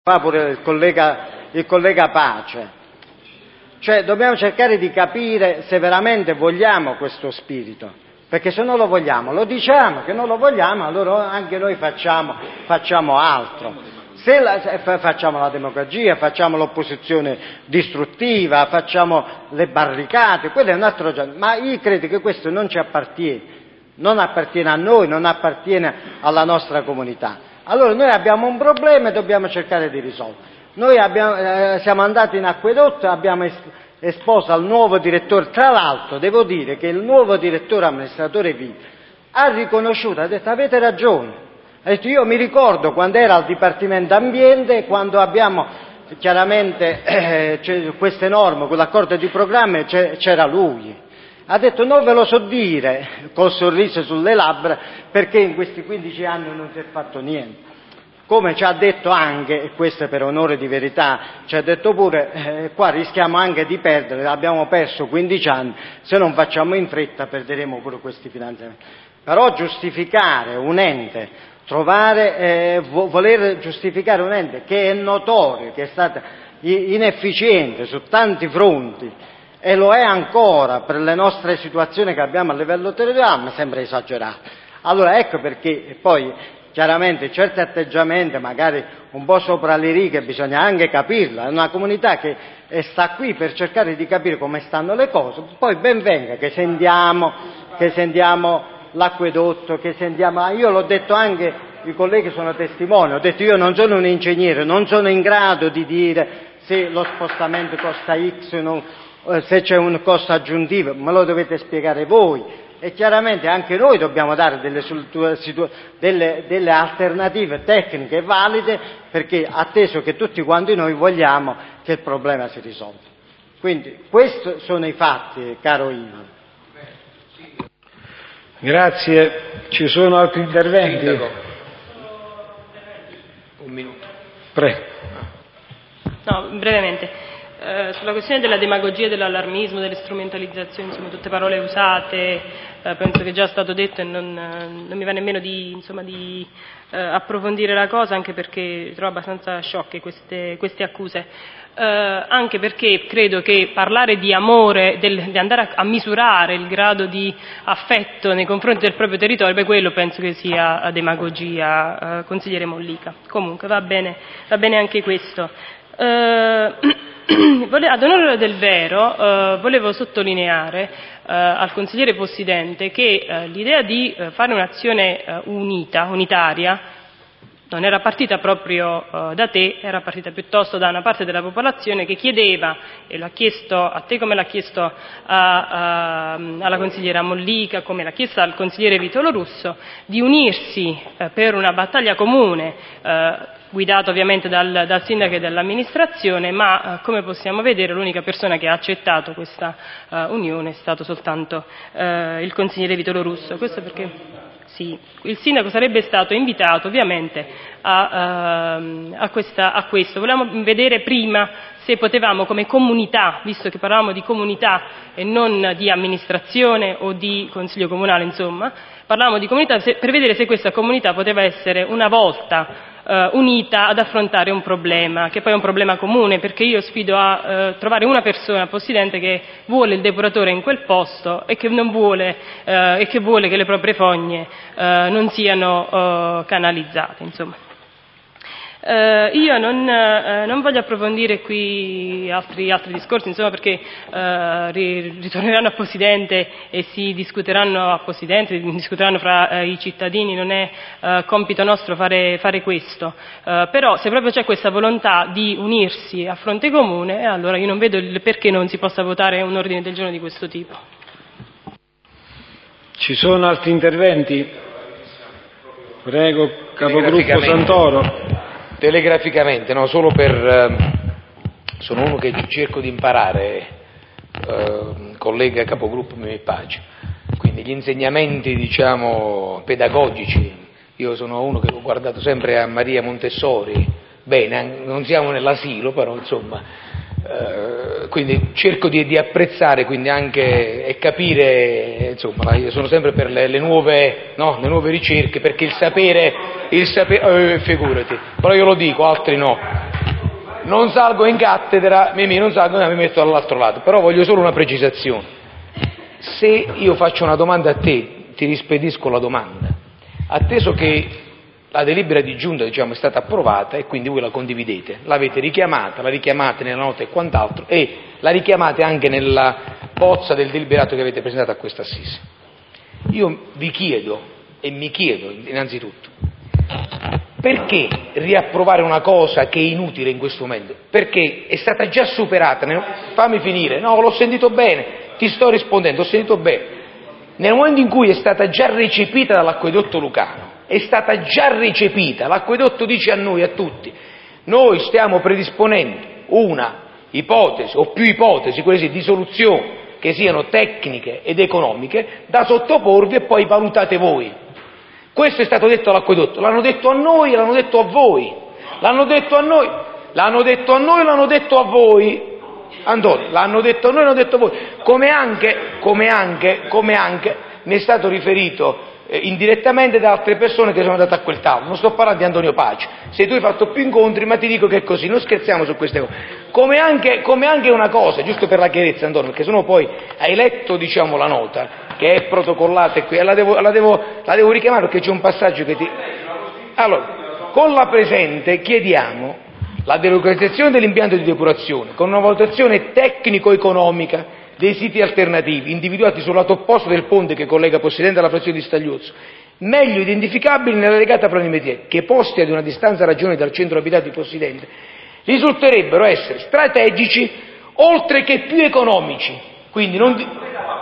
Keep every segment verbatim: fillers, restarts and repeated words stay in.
fa pure il collega, il collega Pace. Cioè dobbiamo cercare di capire se veramente vogliamo questo spirito, perché se non lo vogliamo, lo diciamo che non lo vogliamo, allora anche noi facciamo, facciamo altro. Se, la, se facciamo la demagogia, facciamo l'opposizione distruttiva, facciamo le barricate, quello è un altro genere, ma io credo che questo non ci appartiene, non appartiene a noi, non appartiene alla nostra comunità. Allora noi abbiamo un problema e dobbiamo cercare di risolverlo. Noi abbiamo, eh, siamo andati in acquedotto e abbiamo es- esposto al nuovo direttore, tra l'altro devo dire che il nuovo direttore amministratore Vita ha riconosciuto, ha detto avete ragione, ha detto io mi ricordo quando era al Dipartimento Ambiente, quando abbiamo chiaramente eh, queste norme, quell'accordo di programma c'era lui. Ha detto non ve lo so dire col sorriso sulle labbra perché in questi quindici anni non si è fatto niente. Come ci ha detto anche, e questo per onore di verità, ci ha detto pure, eh, qua rischiamo anche di perdere, abbiamo perso quindici anni, se non facciamo in fretta perderemo pure questi finanziamenti. Però giustificare un ente, trovare, eh, vo- voler giustificare un ente che è notorio, che è stato inefficiente su tanti fronti, e lo è ancora per le nostre situazioni che abbiamo a livello territoriale, mi sembra esagerato. Allora ecco perché poi chiaramente certi atteggiamenti magari un po' sopra le righe bisogna anche capirla, è una comunità che sta qui per cercare di capire come stanno le cose, poi ben venga che sentiamo, che sentiamo l'acquedotto, che sentiamo, io l'ho detto anche, i colleghi sono testimoni, ho detto io non sono un ingegnere, non sono in grado di dire se lo spostamento costa X o non, se c'è un costo aggiuntivo, me lo dovete spiegare voi e chiaramente anche noi dobbiamo dare delle, delle, delle alternative tecniche valide perché atteso che tutti quanti noi vogliamo che il problema si risolva. Quindi questi sono i fatti, caro Ivo. Grazie. Ci sono altri interventi? Un minuto. Prego. No, brevemente. Eh, sulla questione della demagogia, dell'allarmismo, delle strumentalizzazioni, insomma tutte parole usate, eh, penso che già è stato detto e non, non mi va nemmeno di, insomma, di eh, approfondire la cosa, anche perché trovo abbastanza sciocche queste, queste accuse, eh, anche perché credo che parlare di amore, del, di andare a, a misurare il grado di affetto nei confronti del proprio territorio, beh, quello penso che sia demagogia, eh, consigliere Mollica. Comunque va bene, va bene anche questo. Uh, ad onore del vero uh, volevo sottolineare uh, al consigliere Possidente che uh, l'idea di uh, fare un'azione uh, unita, unitaria non era partita proprio uh, da te, era partita piuttosto da una parte della popolazione che chiedeva, e l'ha chiesto a te come l'ha chiesto a, a, alla consigliera Mollica, come l'ha chiesto al consigliere Vitolo Russo, di unirsi uh, per una battaglia comune, uh, guidato ovviamente dal, dal sindaco e dall'amministrazione, ma eh, come possiamo vedere l'unica persona che ha accettato questa eh, unione è stato soltanto eh, il consigliere Vitolo Russo. Questo perché sì, il sindaco sarebbe stato invitato ovviamente a, uh, a, questa, a questo. Volevamo vedere prima se potevamo come comunità, visto che parlavamo di comunità e non di amministrazione o di consiglio comunale, insomma, parlavamo di comunità se, per vedere se questa comunità poteva essere una volta Uh, unita ad affrontare un problema, che poi è un problema comune, perché io sfido a uh, trovare una persona possidente che vuole il depuratore in quel posto e che non vuole, uh, e che vuole che le proprie fogne uh, non siano uh, canalizzate, insomma. Uh, io non, uh, non voglio approfondire qui altri, altri discorsi, insomma, perché uh, ritorneranno a Possidente e si discuteranno a Possidente, discuteranno fra uh, i cittadini, non è uh, compito nostro fare, fare questo, uh, però se proprio c'è questa volontà di unirsi a fronte comune, allora io non vedo il perché non si possa votare un ordine del giorno di questo tipo. Ci sono altri interventi? Prego, capogruppo Santoro. Telegraficamente, no, solo per... sono uno che cerco di imparare, eh, collega capogruppo Mi Pace, quindi gli insegnamenti, diciamo, pedagogici, io sono uno che ho guardato sempre a Maria Montessori, bene, non siamo nell'asilo, però insomma, eh, quindi cerco di, di apprezzare quindi anche e capire, insomma, io sono sempre per le, le nuove, no, le nuove ricerche, perché il sapere, il sapere, eh, figurati, però io lo dico, altri no. non salgo in cattedra, Mimì, non salgo, mi metto dall'altro lato, però voglio solo una precisazione. Se io faccio una domanda a te, ti rispedisco la domanda, atteso che la delibera di giunta, diciamo, è stata approvata e quindi voi la condividete, l'avete richiamata, la richiamate nella nota e quant'altro e la richiamate anche nella bozza del deliberato che avete presentato a questa assise. Io vi chiedo e mi chiedo innanzitutto, perché riapprovare una cosa che è inutile in questo momento? Perché è stata già superata, fammi finire, no, l'ho sentito bene, ti sto rispondendo, ho sentito bene, nel momento in cui è stata già recepita dall'acquedotto lucano, è stata già recepita, l'acquedotto dice a noi, a tutti, noi stiamo predisponendo una ipotesi o più ipotesi, quelle sì, di soluzione, che siano tecniche ed economiche, da sottoporvi e poi valutate voi. Questo è stato detto all'acquedotto, l'hanno detto a noi e l'hanno detto a voi, l'hanno detto a noi, l'hanno detto a noi e l'hanno detto a voi, Antonio, l'hanno detto a noi e l'hanno detto a voi, come anche, come anche, come anche mi è stato riferito eh, indirettamente da altre persone che sono andate a quel tavolo, non sto parlando di Antonio Paci, se tu hai fatto più incontri, ma ti dico che è così, non scherziamo su queste cose, come anche, come anche una cosa, giusto per la chiarezza Antonio, perché sennò poi hai letto, diciamo, la nota, che è protocollata e qui, la devo, la, devo, la devo richiamare perché c'è un passaggio che ti... Allora, con la presente chiediamo la delocalizzazione dell'impianto di depurazione con una valutazione tecnico-economica dei siti alternativi individuati sul lato opposto del ponte che collega Possidente alla frazione di Stagliozzo, meglio identificabili nella legata planimetria, che posti ad una distanza ragionevole dal centro abitato di Possidente, risulterebbero essere strategici oltre che più economici, quindi non di...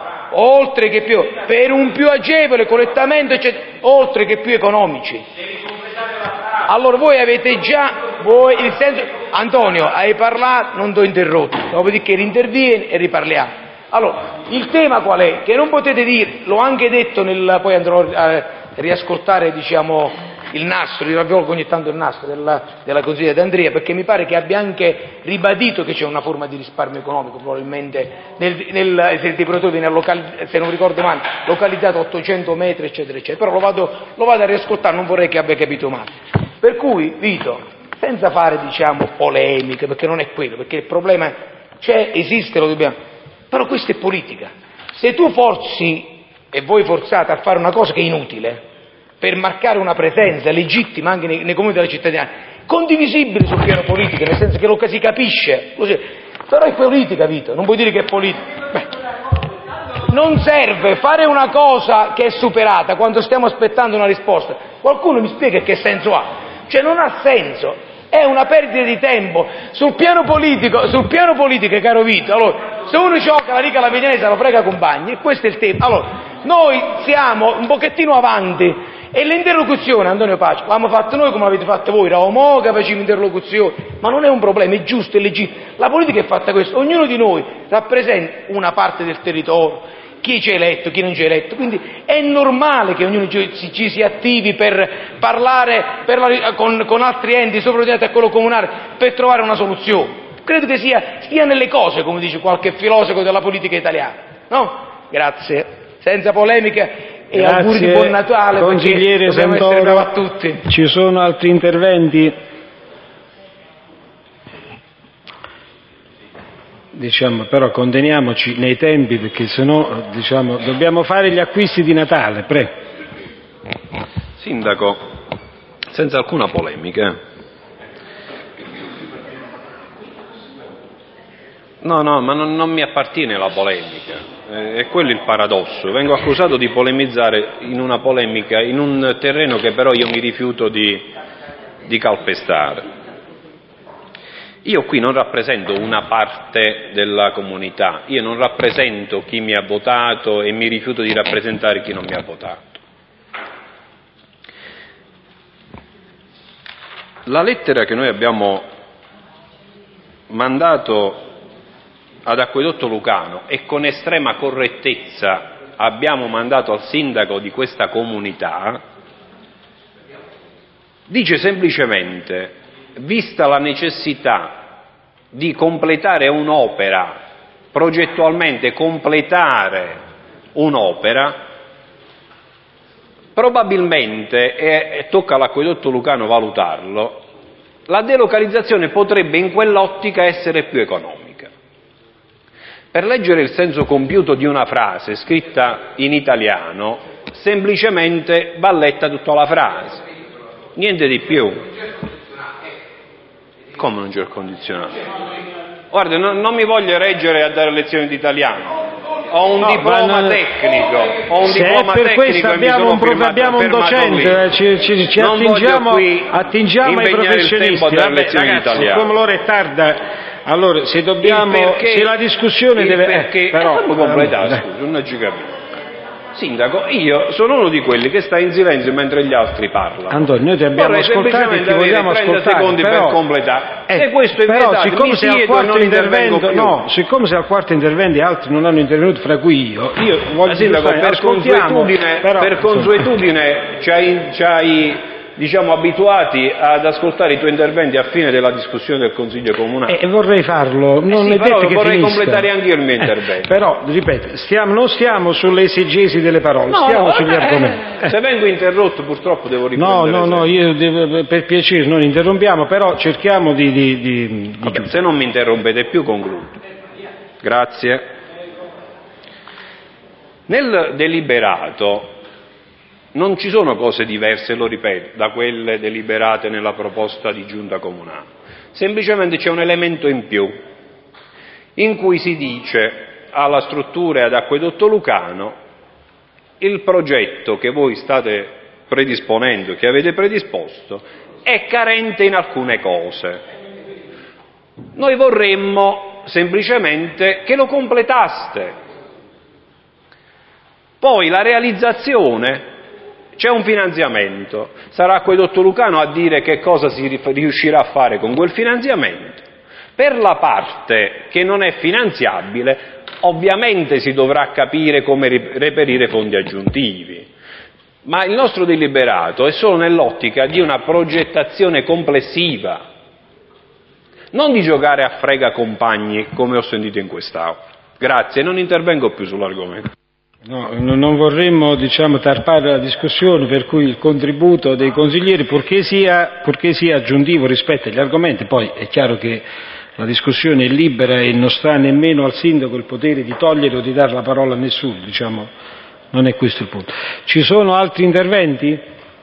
oltre che più, per un più agevole collettamento, eccetera, oltre che più economici. Allora voi avete già, voi, il senso, Antonio, hai parlato, non ti ho interrotto, dopodiché rintervieni e riparliamo. Allora, il tema qual è? Che non potete dire, l'ho anche detto nel, poi andrò a riascoltare, diciamo, il nastro, riavvolgo ogni tanto il nastro della, della consigliera D'Andrea, perché mi pare che abbia anche ribadito che c'è una forma di risparmio economico, probabilmente, nel, nel, se il depuratore viene localizzato, se non ricordo male, localizzato a ottocento metri, eccetera, eccetera, però lo vado, lo vado a riascoltare, non vorrei che abbia capito male. Per cui, Vito, senza fare, diciamo, polemiche, perché non è quello, perché il problema c'è, esiste, lo dobbiamo, però questa è politica. Se tu forzi, e voi forzate a fare una cosa che è inutile, per marcare una presenza legittima anche nei, nei comuni della cittadinanza, condivisibile sul piano politico, nel senso che lo si capisce, così. Però è politica, Vito, non puoi dire che è politica. Beh, non serve fare una cosa che è superata quando stiamo aspettando una risposta. Qualcuno mi spiega che senso ha? Cioè non ha senso, è una perdita di tempo. Sul piano politico, sul piano politico, caro Vito, allora, se uno gioca la riga alla medianese lo frega compagni, e questo è il tema. Allora, noi siamo un pochettino avanti. E l'interlocuzione, Antonio Paci, l'abbiamo fatto noi come l'avete fatto voi, eravamo che facciamo interlocuzione, ma non è un problema, è giusto, è legittimo. La politica è fatta questo, ognuno di noi rappresenta una parte del territorio, chi ci ha eletto, chi non ci ha eletto, quindi è normale che ognuno ci, ci si attivi per parlare per la, con, con altri enti sopraordinati a quello comunale per trovare una soluzione. Credo che sia, stia nelle cose, come dice qualche filosofo della politica italiana, no? Grazie, senza polemiche. E grazie, auguri di buon Natale, consigliere dobbiamo Santoro, essere bravi a tutti. Ci sono altri interventi? Diciamo, però conteniamoci nei tempi perché sennò diciamo, dobbiamo fare gli acquisti di Natale, prego. Sindaco, senza alcuna polemica. No, no, ma non, non mi appartiene la polemica. È quello il paradosso, vengo accusato di polemizzare in una polemica, in un terreno che però io mi rifiuto di, di calpestare. Io qui non rappresento una parte della comunità, io non rappresento chi mi ha votato e mi rifiuto di rappresentare chi non mi ha votato. La lettera che noi abbiamo mandato ad Acquedotto Lucano e con estrema correttezza abbiamo mandato al sindaco di questa comunità, dice semplicemente, vista la necessità di completare un'opera, progettualmente completare un'opera, probabilmente, e tocca all'Acquedotto Lucano valutarlo, la delocalizzazione potrebbe in quell'ottica essere più economica. Per leggere il senso compiuto di una frase scritta in italiano, semplicemente va letta tutta la frase, niente di più. Come non c'è il condizionato? Guarda, non, non mi voglio reggere a dare lezioni di italiano. Ho un no, diploma non... tecnico, ho un se diploma per tecnico questo abbiamo un, firmato, abbiamo un docente, ci, ci, ci attingiamo, attingiamo ai professionisti. Vabbè, ragazzi, come l'ora è tarda, allora se dobbiamo, perché, se la discussione deve... Perché, eh, però, eh, completare, scusa, non ci capisco. Sindaco, io sono uno di quelli che sta in silenzio mentre gli altri parlano. Antonio, noi ti abbiamo ascoltato e ti vogliamo ascoltare, secondi però, per completare. Eh, Se questo è però, vietato, siccome mi se al siedo quarto e non intervengo più. No, siccome se al quarto interventi altri non hanno intervenuto, fra cui io, io voglio Sindaco, stare, per consuetudine, però, per consuetudine ci hai, ci hai diciamo abituati ad ascoltare i tuoi interventi a fine della discussione del Consiglio Comunale. E eh, vorrei farlo, non eh sì, è detto che vorrei finisca. completare anche io il mio intervento. Eh, però, ripeto, stiamo, non stiamo sulle esegesi delle parole, no, stiamo no, sugli eh, argomenti. Eh. Se vengo interrotto purtroppo devo riprendere. No, no, no, io devo, per piacere non interrompiamo, però cerchiamo di... di, di, di Vabbè, se non mi interrompete più concludo. Grazie. Nel deliberato non ci sono cose diverse, lo ripeto, da quelle deliberate nella proposta di giunta comunale. Semplicemente c'è un elemento in più, in cui si dice alla struttura e ad Acquedotto Lucano il progetto che voi state predisponendo, che avete predisposto, è carente in alcune cose. Noi vorremmo semplicemente che lo completaste. Poi la realizzazione... C'è un finanziamento, sarà Acquedotto Lucano a dire che cosa si riuscirà a fare con quel finanziamento. Per la parte che non è finanziabile, ovviamente si dovrà capire come reperire fondi aggiuntivi. Ma il nostro deliberato è solo nell'ottica di una progettazione complessiva, non di giocare a frega compagni come ho sentito in quest'Aula. Grazie, non intervengo più sull'argomento. No, non vorremmo diciamo, tarpare la discussione, per cui il contributo dei consiglieri, purché sia, purché sia aggiuntivo rispetto agli argomenti, poi è chiaro che la discussione è libera e non sta nemmeno al sindaco il potere di togliere o di dare la parola a nessuno, diciamo, non è questo il punto. Ci sono altri interventi?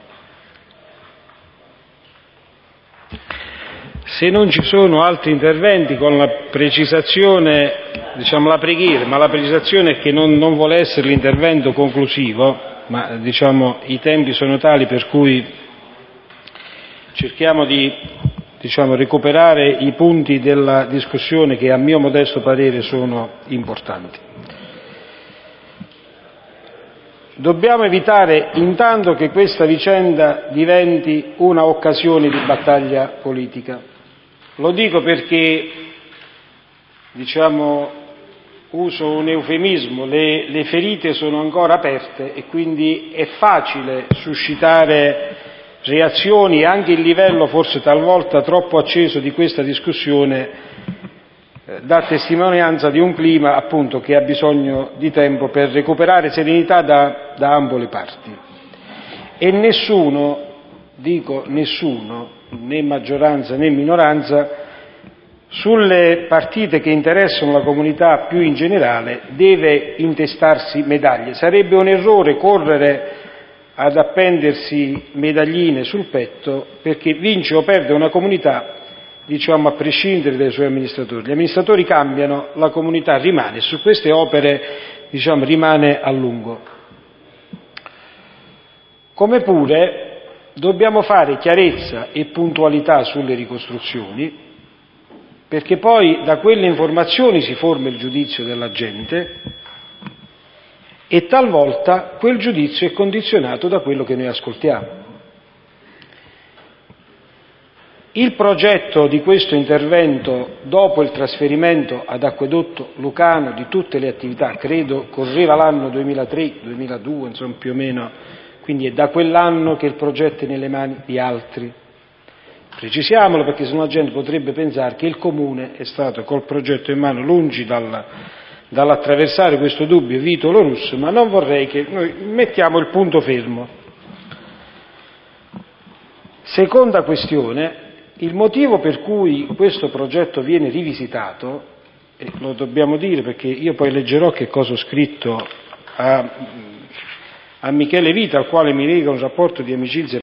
Se non ci sono altri interventi, con la precisazione, diciamo la preghiera, ma la precisazione è che non, non vuole essere l'intervento conclusivo, ma diciamo i tempi sono tali per cui cerchiamo di diciamo, recuperare i punti della discussione che a mio modesto parere sono importanti. Dobbiamo evitare intanto che questa vicenda diventi una occasione di battaglia politica. Lo dico perché, diciamo, uso un eufemismo, le, le ferite sono ancora aperte e quindi è facile suscitare reazioni, anche il livello forse talvolta troppo acceso di questa discussione eh, dà testimonianza di un clima appunto che ha bisogno di tempo per recuperare serenità da, da ambo le parti. E nessuno, dico nessuno, né maggioranza né minoranza, sulle partite che interessano la comunità più in generale deve intestarsi medaglie. Sarebbe un errore correre ad appendersi medagline sul petto, perché vince o perde una comunità, diciamo, a prescindere dai suoi amministratori. Gli amministratori cambiano, la comunità rimane, e su queste opere, diciamo, rimane a lungo. Come pure dobbiamo fare chiarezza e puntualità sulle ricostruzioni, perché poi da quelle informazioni si forma il giudizio della gente e talvolta quel giudizio è condizionato da quello che noi ascoltiamo. Il progetto di questo intervento, dopo il trasferimento ad Acquedotto Lucano di tutte le attività, credo correva l'anno duemilatré duemiladue, insomma più o meno, quindi è da quell'anno che il progetto è nelle mani di altri. Precisiamolo, perché sennò la gente potrebbe pensare che il Comune è stato col progetto in mano, lungi dal, dall'attraversare questo dubbio vitolo russo, ma non vorrei che noi mettiamo il punto fermo. Seconda questione, il motivo per cui questo progetto viene rivisitato, e lo dobbiamo dire perché io poi leggerò che cosa ho scritto a, a Michele Vita, al quale mi lega un rapporto di amicizia